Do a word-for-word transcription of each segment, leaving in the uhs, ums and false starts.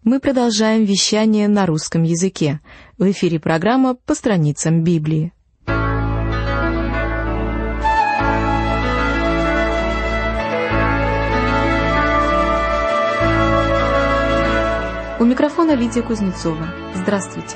Мы продолжаем вещание на русском языке. В эфире программа «По страницам Библии». У микрофона Лидия Кузнецова. Здравствуйте.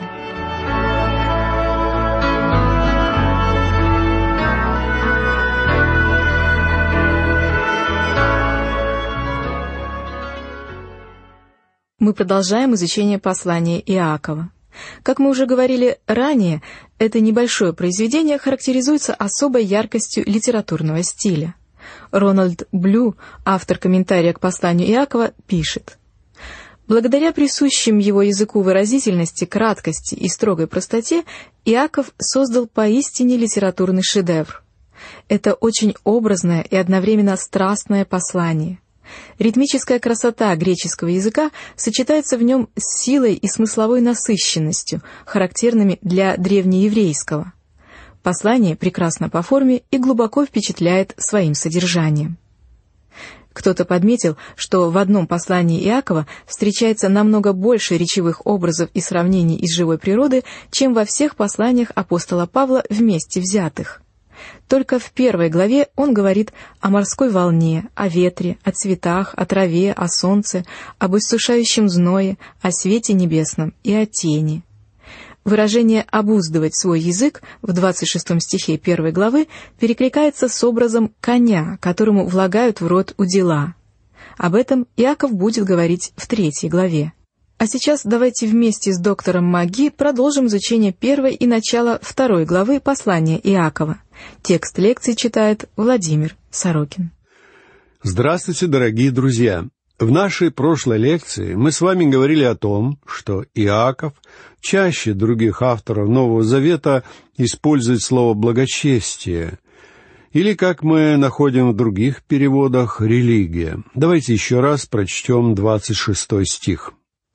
Мы продолжаем изучение послания Иакова. Как мы уже говорили ранее, это небольшое произведение характеризуется особой яркостью литературного стиля. Рональд Блю, автор комментария к посланию Иакова, пишет: «Благодаря присущим его языку выразительности, краткости и строгой простоте Иаков создал поистине литературный шедевр. Это очень образное и одновременно страстное послание. Ритмическая красота греческого языка сочетается в нем с силой и смысловой насыщенностью, характерными для древнееврейского. Послание прекрасно по форме и глубоко впечатляет своим содержанием». Кто-то подметил, что в одном послании Иакова встречается намного больше речевых образов и сравнений из живой природы, чем во всех посланиях апостола Павла вместе взятых. Только в первой главе он говорит о морской волне, о ветре, о цветах, о траве, о солнце, об иссушающем зное, о свете небесном и о тени. Выражение «обуздывать свой язык» в двадцать шестом стихе первой главы перекликается с образом коня, которому влагают в рот удила. Об этом Иаков будет говорить в третьей главе. А сейчас давайте вместе с доктором Маги продолжим изучение первой и начала второй главы послания Иакова. Текст лекции читает Владимир Сорокин. Здравствуйте, дорогие друзья! В нашей прошлой лекции мы с вами говорили о том, что Иаков чаще других авторов Нового Завета использует слово «благочестие», или, как мы находим в других переводах, «религия». Давайте еще раз прочтем двадцать шестой стих.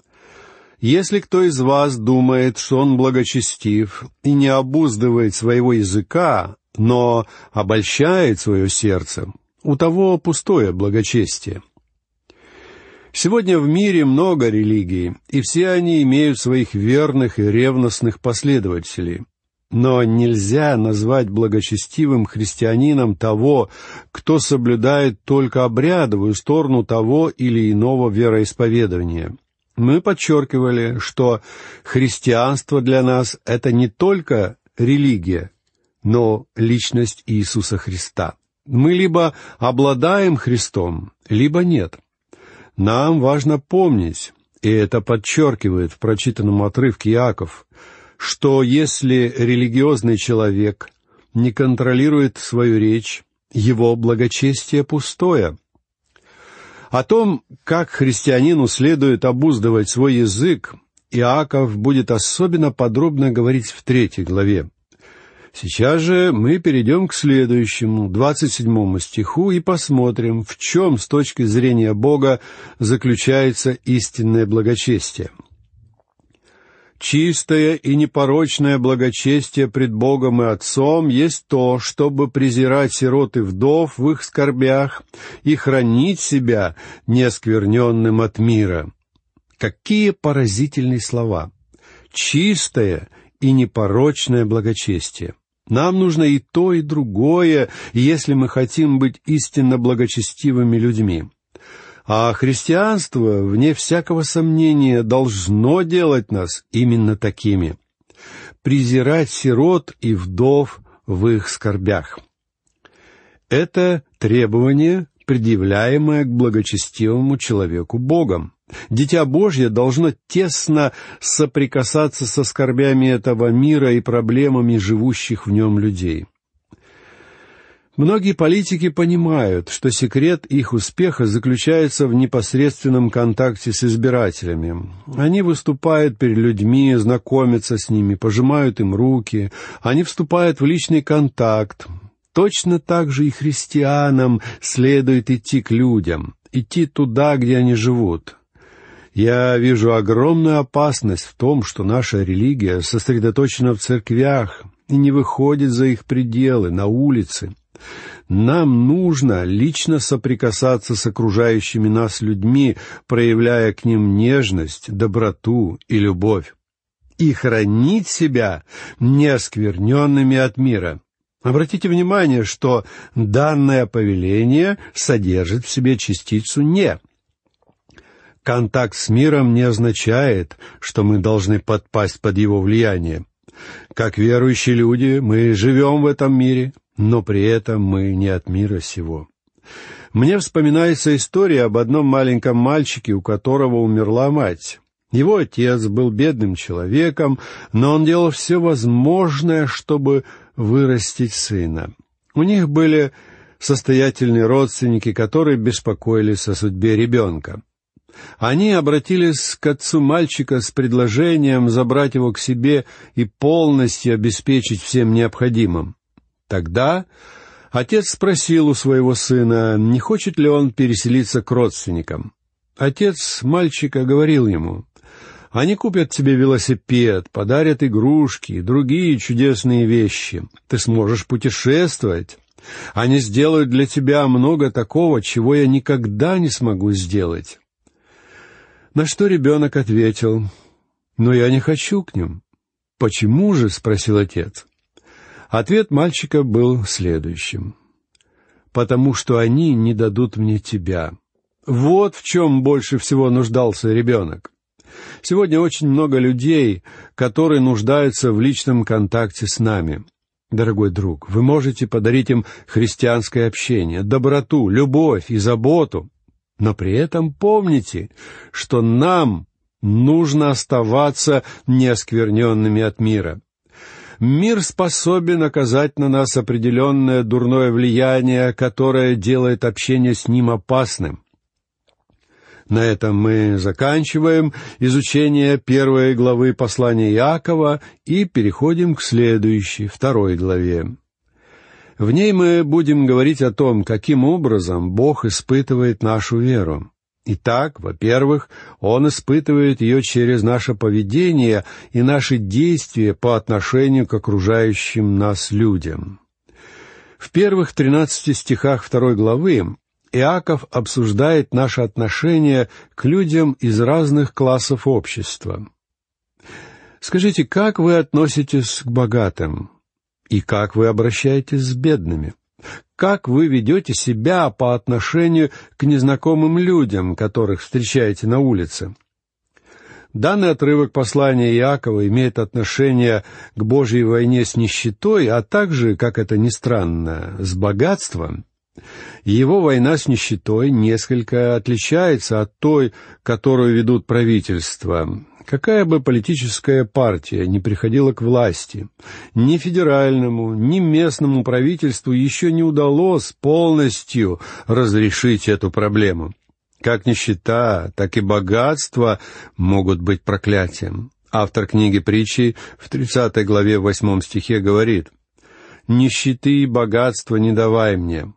«Если кто из вас думает, что он благочестив и не обуздывает своего языка, но обольщает свое сердце, у того пустое благочестие». Сегодня в мире много религий, и все они имеют своих верных и ревностных последователей. Но нельзя назвать благочестивым христианином того, кто соблюдает только обрядовую сторону того или иного вероисповедания. Мы подчеркивали, что христианство для нас — это не только религия, но личность Иисуса Христа. Мы либо обладаем Христом, либо нет. Нам важно помнить, и это подчеркивает в прочитанном отрывке Иаков, что если религиозный человек не контролирует свою речь, его благочестие пустое. О том, как христианину следует обуздывать свой язык, Иаков будет особенно подробно говорить в третьей главе. Сейчас же мы перейдем к следующему, двадцать седьмому стиху, и посмотрим, в чем с точки зрения Бога заключается истинное благочестие. «Чистое и непорочное благочестие пред Богом и Отцом есть то, чтобы презирать сирот и вдов в их скорбях и хранить себя неоскверненным от мира». Какие поразительные слова! Чистое и непорочное благочестие. Нам нужно и то, и другое, если мы хотим быть истинно благочестивыми людьми. А христианство, вне всякого сомнения, должно делать нас именно такими. Презирать сирот и вдов в их скорбях. Это требование, предъявляемое к благочестивому человеку Богом. Дитя Божье должно тесно соприкасаться со скорбями этого мира и проблемами живущих в нем людей. Многие политики понимают, что секрет их успеха заключается в непосредственном контакте с избирателями. Они выступают перед людьми, знакомятся с ними, пожимают им руки, они вступают в личный контакт. Точно так же и христианам следует идти к людям, идти туда, где они живут. Я вижу огромную опасность в том, что наша религия сосредоточена в церквях и не выходит за их пределы, на улицы. Нам нужно лично соприкасаться с окружающими нас людьми, проявляя к ним нежность, доброту и любовь, и хранить себя неоскверненными от мира. Обратите внимание, что данное повеление содержит в себе частицу «не». Контакт с миром не означает, что мы должны подпасть под его влияние. Как верующие люди, мы живем в этом мире, но при этом мы не от мира сего. Мне вспоминается история об одном маленьком мальчике, у которого умерла мать. Его отец был бедным человеком, но он делал все возможное, чтобы вырастить сына. У них были состоятельные родственники, которые беспокоились о судьбе ребенка. Они обратились к отцу мальчика с предложением забрать его к себе и полностью обеспечить всем необходимым. Тогда отец спросил у своего сына, не хочет ли он переселиться к родственникам. Отец мальчика говорил ему: «Они купят тебе велосипед, подарят игрушки и другие чудесные вещи. Ты сможешь путешествовать. Они сделают для тебя много такого, чего я никогда не смогу сделать». На что ребенок ответил: «Но я не хочу к ним». «Почему же?» — спросил отец. Ответ мальчика был следующим: «Потому что они не дадут мне тебя». Вот в чем больше всего нуждался ребенок. Сегодня очень много людей, которые нуждаются в личном контакте с нами. Дорогой друг, вы можете подарить им христианское общение, доброту, любовь и заботу. Но при этом помните, что нам нужно оставаться неоскверненными от мира. Мир способен оказать на нас определенное дурное влияние, которое делает общение с ним опасным. На этом мы заканчиваем изучение первой главы послания Иакова и переходим к следующей, второй главе. В ней мы будем говорить о том, каким образом Бог испытывает нашу веру. Итак, во-первых, Он испытывает ее через наше поведение и наши действия по отношению к окружающим нас людям. В первых тринадцати стихах второй главы Иаков обсуждает наше отношение к людям из разных классов общества. Скажите, как вы относитесь к богатым? И как вы обращаетесь с бедными? Как вы ведете себя по отношению к незнакомым людям, которых встречаете на улице? Данный отрывок послания Иакова имеет отношение к Божьей войне с нищетой, а также, как это ни странно, с богатством. Его война с нищетой несколько отличается от той, которую ведут правительства. Какая бы политическая партия ни приходила к власти, ни федеральному, ни местному правительству еще не удалось полностью разрешить эту проблему. Как нищета, так и богатство могут быть проклятием. Автор книги «Притчи» в тридцатой главе в восьмом стихе говорит: «Нищеты и богатства не давай мне».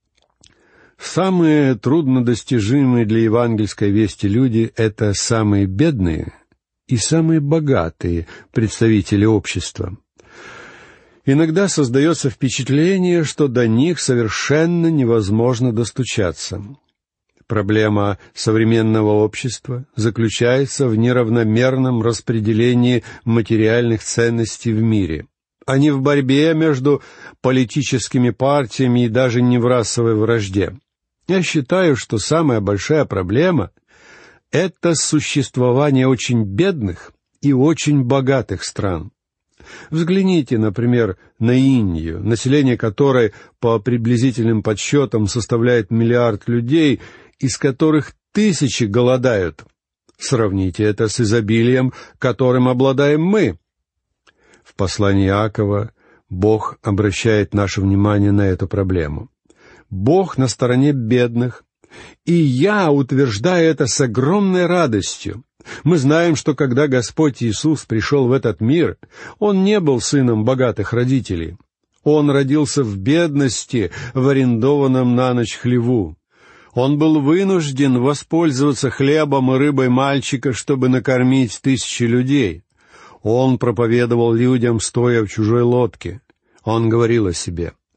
Самые труднодостижимые для евангельской вести люди — это самые бедные и самые богатые представители общества. Иногда создается впечатление, что до них совершенно невозможно достучаться. Проблема современного общества заключается в неравномерном распределении материальных ценностей в мире, а не в борьбе между политическими партиями и даже не в расовой вражде. Я считаю, что самая большая проблема — это существование очень бедных и очень богатых стран. Взгляните, например, на Индию, население которой по приблизительным подсчетам составляет миллиард людей, из которых тысячи голодают. Сравните это с изобилием, которым обладаем мы. В послании Иакова Бог обращает наше внимание на эту проблему. Бог на стороне бедных, и я утверждаю это с огромной радостью. Мы знаем, что когда Господь Иисус пришел в этот мир, Он не был сыном богатых родителей. Он родился в бедности, в арендованном на ночь хлеву. Он был вынужден воспользоваться хлебом и рыбой мальчика, чтобы накормить тысячи людей. Он проповедовал людям, стоя в чужой лодке. Он говорил о себе: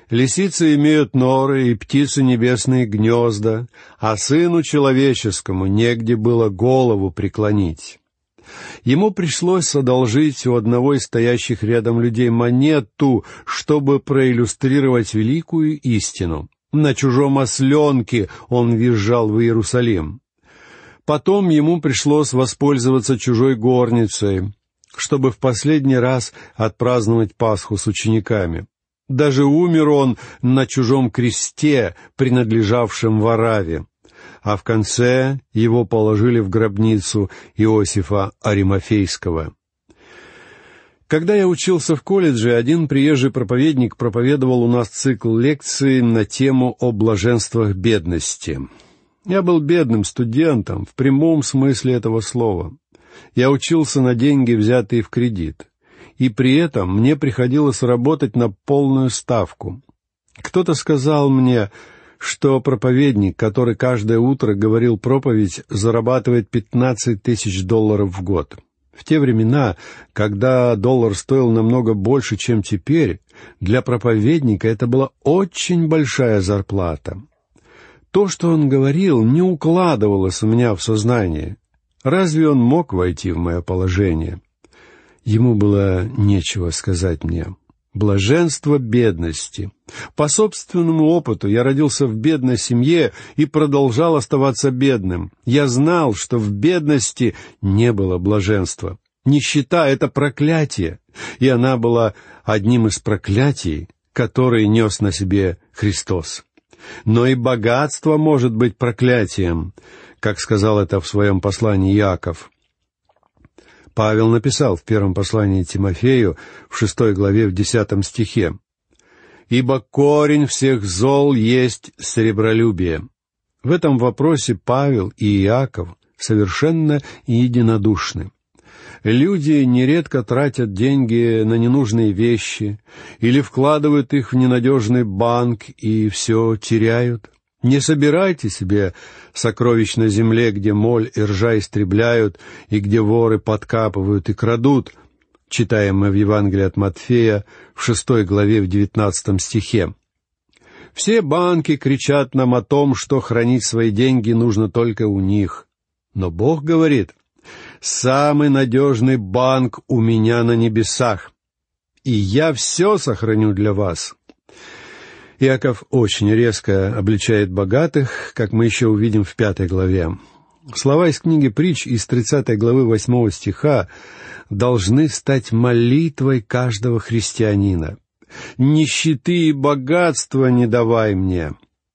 Лисицы имеют норы, и птицы небесные гнезда, а сыну человеческому негде было голову преклонить». Ему пришлось одолжить у одного из стоящих рядом людей монету, чтобы проиллюстрировать великую истину. На чужом осленке он въезжал в Иерусалим. Потом ему пришлось воспользоваться чужой горницей, чтобы в последний раз отпраздновать Пасху с учениками. Даже умер он на чужом кресте, принадлежавшем Вараве, а в конце его положили в гробницу Иосифа Аримафейского. Когда я учился в колледже, один приезжий проповедник проповедовал у нас цикл лекций на тему о блаженствах бедности. Я был бедным студентом в прямом смысле этого слова. Я учился на деньги, взятые в кредит, и при этом мне приходилось работать на полную ставку. Кто-то сказал мне, что проповедник, который каждое утро говорил проповедь, зарабатывает пятнадцать тысяч долларов в год. В те времена, когда доллар стоил намного больше, чем теперь, для проповедника это была очень большая зарплата. То, что он говорил, не укладывалось у меня в сознание. Разве он мог войти в мое положение? Ему было нечего сказать мне. Блаженство бедности. По собственному опыту я родился в бедной семье и продолжал оставаться бедным. Я знал, что в бедности не было блаженства. Нищета — это проклятие, и она была одним из проклятий, которые нес на себе Христос. Но и богатство может быть проклятием, как сказал это в своем послании Иаков. Павел написал в первом послании Тимофею, в шестой главе, в десятом стихе: «Ибо корень всех зол есть сребролюбие». В этом вопросе Павел и Иаков совершенно единодушны. Люди нередко тратят деньги на ненужные вещи или вкладывают их в ненадежный банк и все теряют. Не собирайте себе сокровищ на земле, где моль и ржа истребляют, и где воры подкапывают и крадут, читаем мы в Евангелии от Матфея в шестой главе в девятнадцатом стихе. Все банки кричат нам о том, что хранить свои деньги нужно только у них. Но Бог говорит: «Самый надежный банк у меня на небесах, и я все сохраню для вас». Иаков очень резко обличает богатых, как мы еще увидим в пятой главе. Слова из книги «Притч» из тридцатой главы восьмого стиха должны стать молитвой каждого христианина. «Нищеты и богатства не давай мне».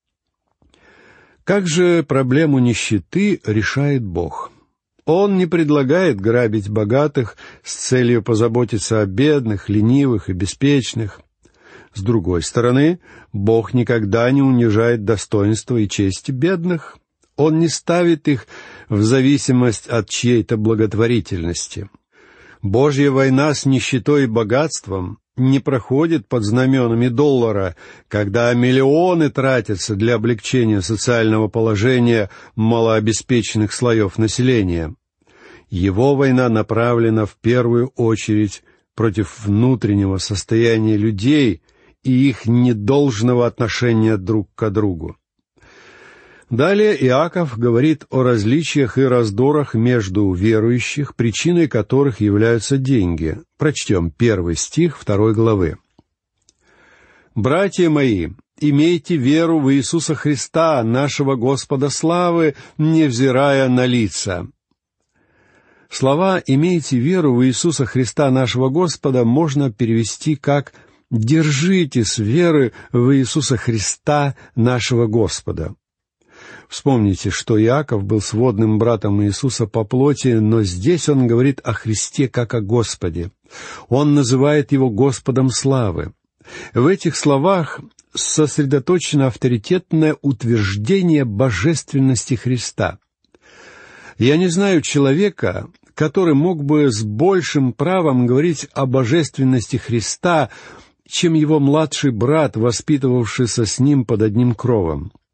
Как же проблему нищеты решает Бог? Он не предлагает грабить богатых с целью позаботиться о бедных, ленивых и беспечных. С другой стороны, Бог никогда не унижает достоинства и чести бедных. Он не ставит их в зависимость от чьей-то благотворительности. Божья война с нищетой и богатством не проходит под знаменами доллара, когда миллионы тратятся для облегчения социального положения малообеспеченных слоев населения. Его война направлена в первую очередь против внутреннего состояния людей и их недолжного отношения друг к другу. Далее Иаков говорит о различиях и раздорах между верующих, причиной которых являются деньги. Прочтем первый стих второй главы. «Братья мои, имейте веру в Иисуса Христа, нашего Господа славы, невзирая на лица». Слова «имейте веру в Иисуса Христа, нашего Господа» можно перевести как «держитесь веры в Иисуса Христа, нашего Господа». Вспомните, что Иаков был сводным братом Иисуса по плоти, но здесь он говорит о Христе как о Господе. Он называет его Господом славы. В этих словах сосредоточено авторитетное утверждение божественности Христа. Я не знаю человека, который мог бы с большим правом говорить о божественности Христа, чем его младший брат, воспитывавшийся с ним под одним кровом.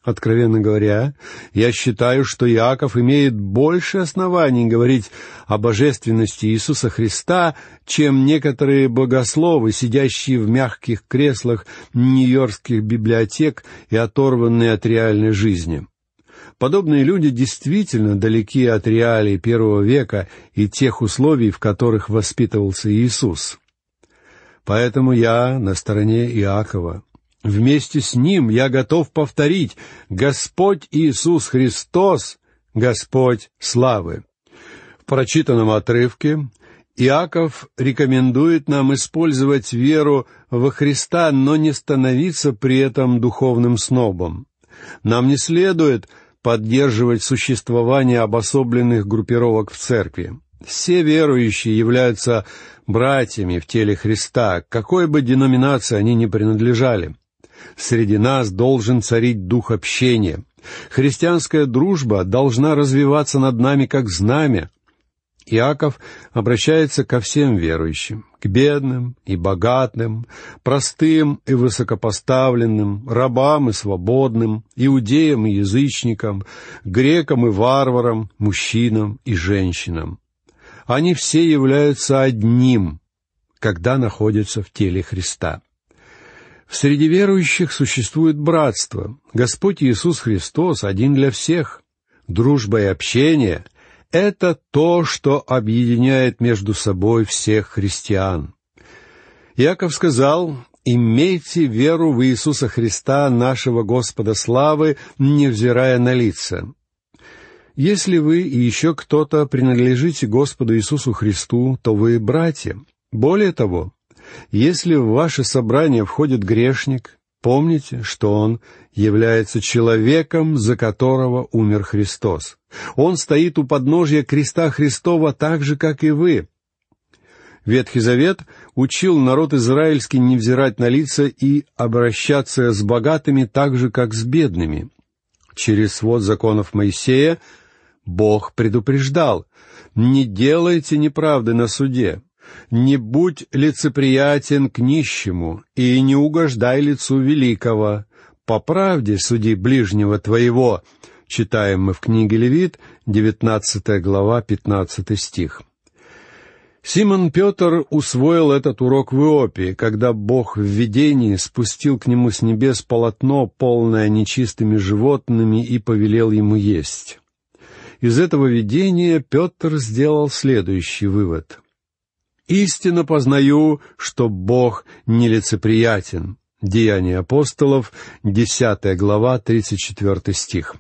Откровенно говоря, я считаю, что Иаков имеет больше оснований говорить о божественности Иисуса Христа, чем некоторые богословы, сидящие в мягких креслах нью-йоркских библиотек и оторванные от реальной жизни. Подобные люди действительно далеки от реалий первого века и тех условий, в которых воспитывался Иисус. Поэтому я на стороне Иакова. Вместе с ним я готов повторить: Господь Иисус Христос, Господь славы. В прочитанном отрывке Иаков рекомендует нам использовать веру во Христа, но не становиться при этом духовным снобом. Нам не следует поддерживать существование обособленных группировок в церкви. Все верующие являются братьями в теле Христа, к какой бы деноминации они ни принадлежали. Среди нас должен царить дух общения. Христианская дружба должна развиваться над нами как знамя. Иаков обращается ко всем верующим, к бедным и богатым, простым и высокопоставленным, рабам и свободным, иудеям и язычникам, грекам и варварам, мужчинам и женщинам. Они все являются одним, когда находятся в теле Христа. Среди верующих существует братство. Господь Иисус Христос один для всех. Дружба и общение — это то, что объединяет между собой всех христиан. Иаков сказал: «Имейте веру в Иисуса Христа, нашего Господа славы, невзирая на лица». Если вы и еще кто-то принадлежите Господу Иисусу Христу, то вы братья. Более того, если в ваше собрание входит грешник, помните, что он является человеком, за которого умер Христос. Он стоит у подножия креста Христова так же, как и вы. Ветхий Завет учил народ израильский не взирать на лица и обращаться с богатыми так же, как с бедными. Через свод законов Моисея Бог предупреждал: «Не делайте неправды на суде, не будь лицеприятен к нищему и не угождай лицу великого, по правде суди ближнего твоего». Читаем мы в книге Левит, девятнадцатая глава, пятнадцатый стих. Симон Петр усвоил этот урок в Иопии, когда Бог в видении спустил к нему с небес полотно, полное нечистыми животными, и повелел ему есть. Из этого видения Петр сделал следующий вывод: «Истинно познаю, что Бог нелицеприятен». Деяния апостолов, десятая глава, тридцать четвертый стих.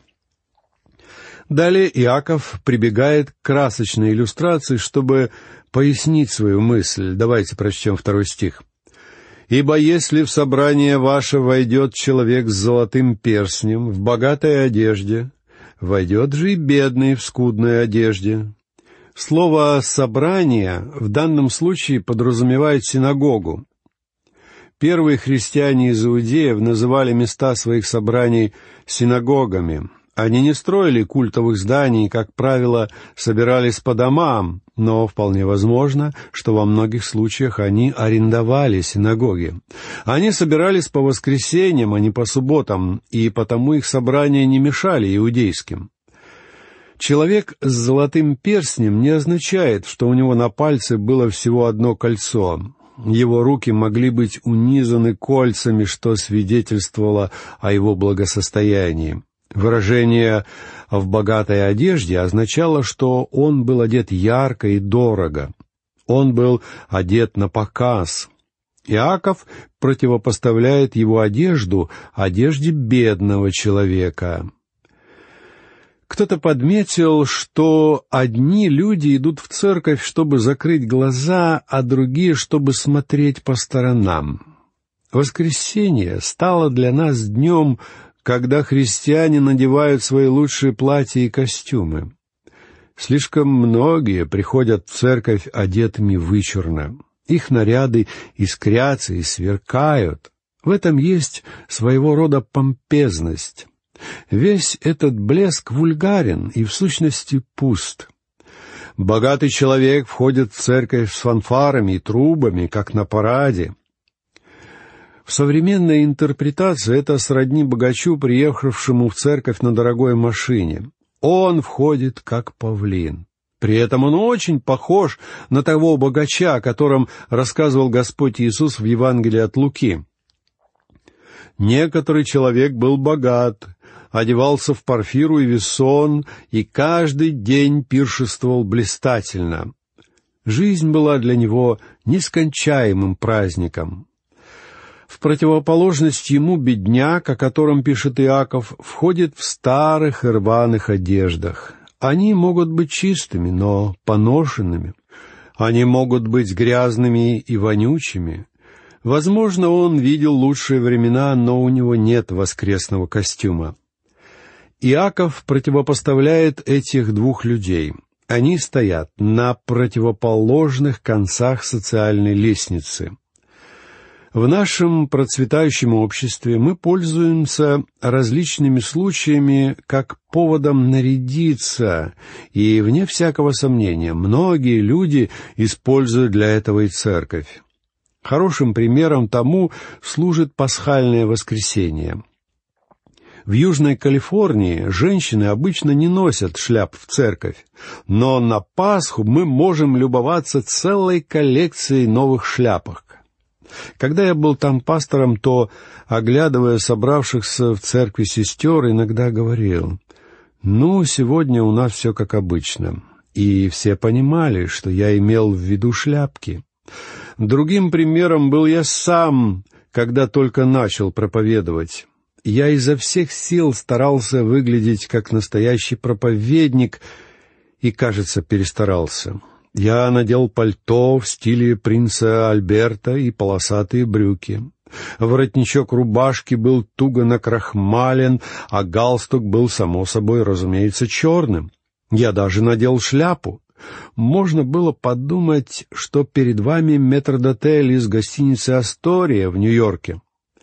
Далее Иаков прибегает к красочной иллюстрации, чтобы пояснить свою мысль. Давайте прочтем второй стих. «Ибо если в собрание ваше войдет человек с золотым перстнем в богатой одежде, войдет же и бедный в скудной одежде». Слово «собрание» в данном случае подразумевает синагогу. Первые христиане из Иудеев называли места своих собраний синагогами. Они не строили культовых зданий и, как правило, собирались по домам, но вполне возможно, что во многих случаях они арендовали синагоги. Они собирались по воскресеньям, а не по субботам, и потому их собрания не мешали иудейским. Человек с золотым перстнем не означает, что у него на пальце было всего одно кольцо. Его руки могли быть унизаны кольцами, что свидетельствовало о его благосостоянии. Выражение «в богатой одежде» означало, что он был одет ярко и дорого. Он был одет на показ. Иаков противопоставляет его одежду одежде бедного человека. Кто-то подметил, что одни люди идут в церковь, чтобы закрыть глаза, а другие, чтобы смотреть по сторонам. Воскресенье стало для нас днем, когда христиане надевают свои лучшие платья и костюмы. Слишком многие приходят в церковь одетыми вычурно. Их наряды искрятся и сверкают. В этом есть своего рода помпезность. Весь этот блеск вульгарен и в сущности пуст. Богатый человек входит в церковь с фанфарами и трубами, как на параде. В современной интерпретации это сродни богачу, приехавшему в церковь на дорогой машине. Он входит как павлин. При этом он очень похож на того богача, о котором рассказывал Господь Иисус в Евангелии от Луки. «Некоторый человек был богат, одевался в парфиру и весон, и каждый день пиршествовал блистательно. Жизнь была для него нескончаемым праздником». В противоположность ему бедняк, о котором пишет Иаков, входит в старых и рваных одеждах. Они могут быть чистыми, но поношенными. Они могут быть грязными и вонючими. Возможно, он видел лучшие времена, но у него нет воскресного костюма. Иаков противопоставляет этих двух людей. Они стоят на противоположных концах социальной лестницы. В нашем процветающем обществе мы пользуемся различными случаями как поводом нарядиться, и, вне всякого сомнения, многие люди используют для этого и церковь. Хорошим примером тому служит пасхальное воскресенье. В Южной Калифорнии женщины обычно не носят шляп в церковь, но на Пасху мы можем любоваться целой коллекцией новых шляпок. Когда я был там пастором, то, оглядывая собравшихся в церкви сестер, иногда говорил: «Ну, сегодня у нас все как обычно». И все понимали, что я имел в виду шляпки. Другим примером был я сам, когда только начал проповедовать. Я изо всех сил старался выглядеть как настоящий проповедник и, кажется, перестарался. Я надел пальто в стиле принца Альберта и полосатые брюки. Воротничок рубашки был туго накрахмален, а галстук был, само собой, разумеется, черным. Я даже надел шляпу. Можно было подумать, что перед вами метрдотель из гостиницы «Астория» в Нью-Йорке.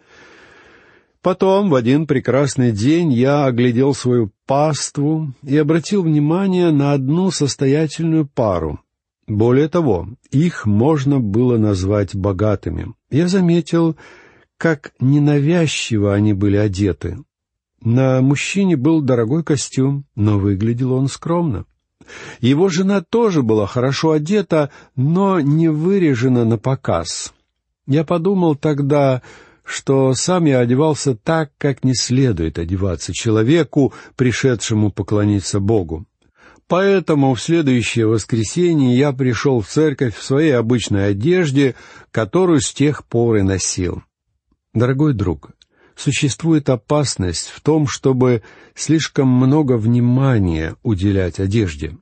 Потом, в один прекрасный день, я оглядел свою паству и обратил внимание на одну состоятельную пару. Более того, их можно было назвать богатыми. Я заметил, как ненавязчиво они были одеты. На мужчине был дорогой костюм, но выглядел он скромно. Его жена тоже была хорошо одета, но не вырежена напоказ. Я подумал тогда, что сам я одевался так, как не следует одеваться человеку, пришедшему поклониться Богу. Поэтому в следующее воскресенье я пришел в церковь в своей обычной одежде, которую с тех пор и носил. Дорогой друг, существует опасность в том, чтобы слишком много внимания уделять одежде.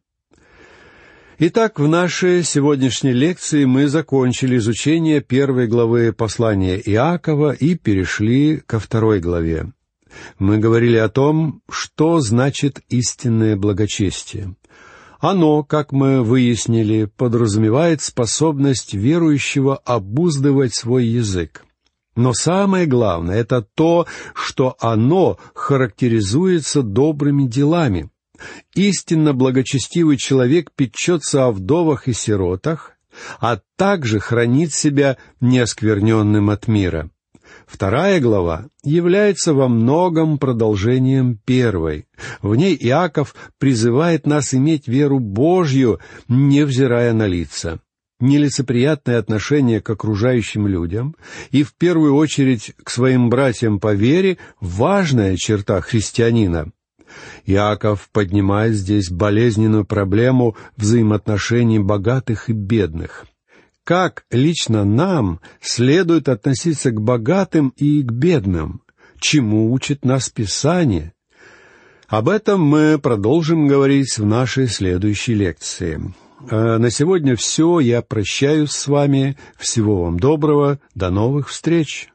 Итак, в нашей сегодняшней лекции мы закончили изучение первой главы послания Иакова и перешли ко второй главе. Мы говорили о том, что значит истинное благочестие. Оно, как мы выяснили, подразумевает способность верующего обуздывать свой язык. Но самое главное — это то, что оно характеризуется добрыми делами. Истинно благочестивый человек печется о вдовах и сиротах, а также хранит себя неоскверненным от мира. Вторая глава является во многом продолжением первой. В ней Иаков призывает нас иметь веру Божью, невзирая на лица. Нелицеприятное отношение к окружающим людям и, в первую очередь, к своим братьям по вере — важная черта христианина. Иаков поднимает здесь болезненную проблему взаимоотношений богатых и бедных. Как лично нам следует относиться к богатым и к бедным? Чему учит нас Писание? Об этом мы продолжим говорить в нашей следующей лекции. А на сегодня все. Я прощаюсь с вами. Всего вам доброго. До новых встреч.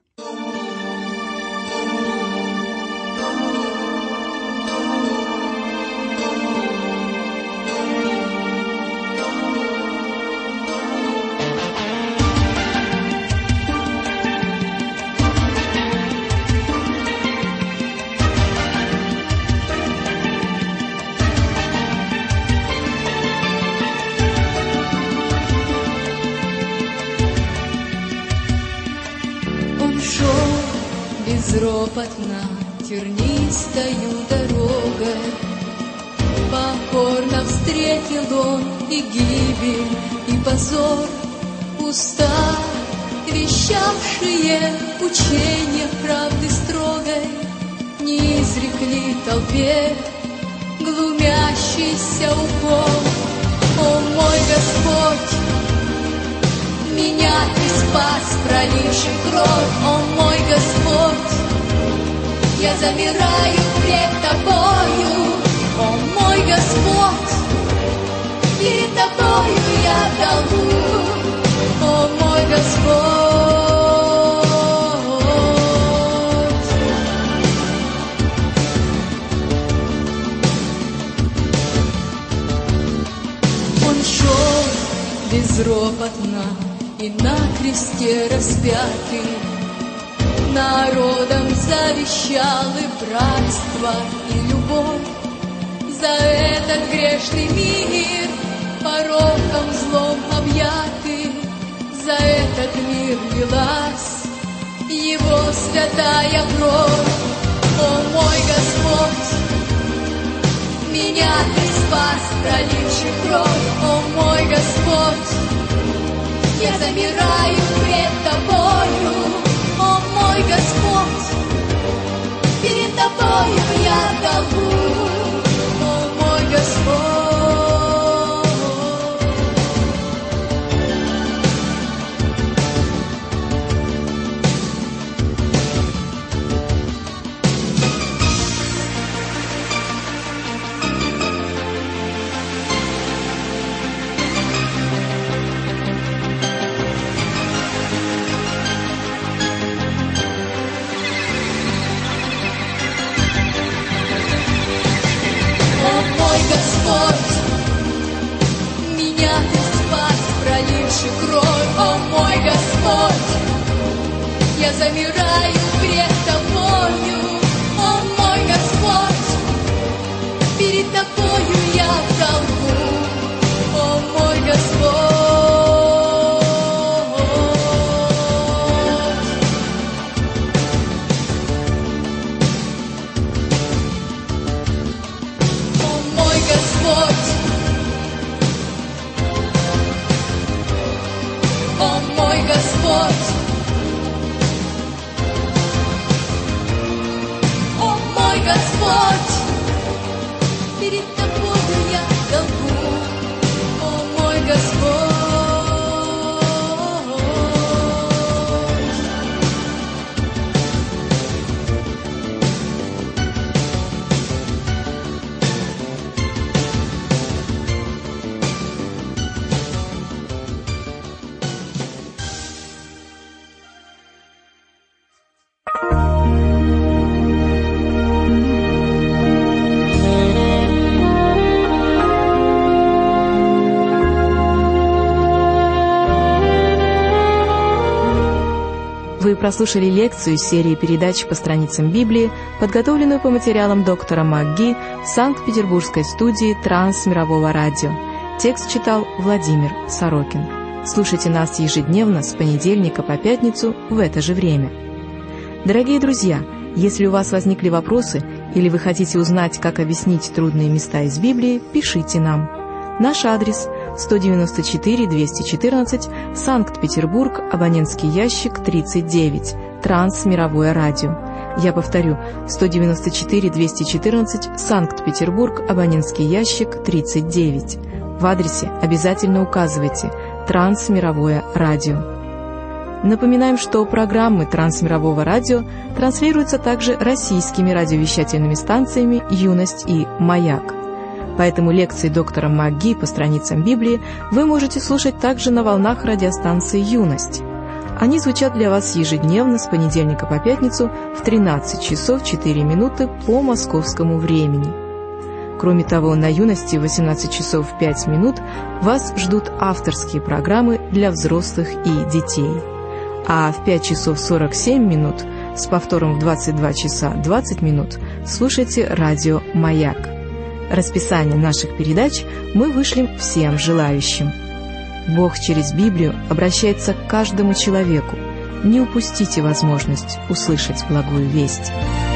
Он безропотно тернистою дорогой покорно встретил он и гибель, и позор. Уста, вещавшие учение правды строгой, не изрекли толпе глумящийся укол. О мой Господь, меня Ты спас, проливший кровь. О мой Господь, я замираю пред Тобою. О мой Господь, перед Тобою я в долгу. О мой Господь. Он шел безропотно и на кресте распятый, народом завещал и братство, и любовь. За этот грешный мир, пороком злом объятый, за этот мир лилась Его святая кровь. О мой Господь, меня Ты спас, проливший кровь. О мой Господь, я замираю пред Тобою. О мой Господь, перед Тобою я в долгу. О мой Господь. Господь, меня Ты спас, проливший кровь. О мой Господь, я замираю пред Тобою. О мой Господь, перед Тобою я в долгу. О мой Господь. О мой Господь, о мой Господь, перед Тобою я в долгу. О мой Господь. Вы прослушали лекцию из серии передач по страницам Библии, подготовленную по материалам доктора МакГи в Санкт-Петербургской студии Трансмирового радио. Текст читал Владимир Сорокин. Слушайте нас ежедневно с понедельника по пятницу в это же время. Дорогие друзья, если у вас возникли вопросы или вы хотите узнать, как объяснить трудные места из Библии, пишите нам. Наш адрес – сто девяносто четыре двести четырнадцать, Санкт-Петербург, абонентский ящик тридцать девять, Трансмировое радио. Я повторю, сто девяносто четыре двести четырнадцать, Санкт-Петербург, абонентский ящик тридцать девять. В адресе обязательно указывайте «Трансмировое радио». Напоминаем, что программы Трансмирового радио транслируются также российскими радиовещательными станциями «Юность» и «Маяк». Поэтому лекции доктора МакГи по страницам Библии вы можете слушать также на волнах радиостанции «Юность». Они звучат для вас ежедневно с понедельника по пятницу в тринадцать часов четыре минуты по московскому времени. Кроме того, на «Юности» в восемнадцать часов пять минут вас ждут авторские программы для взрослых и детей. А в пять часов сорок семь минут с повтором в двадцать два часа двадцать минут слушайте радио «Маяк». Расписание наших передач мы вышлем всем желающим. Бог через Библию обращается к каждому человеку, Не упустите возможность услышать благую весть.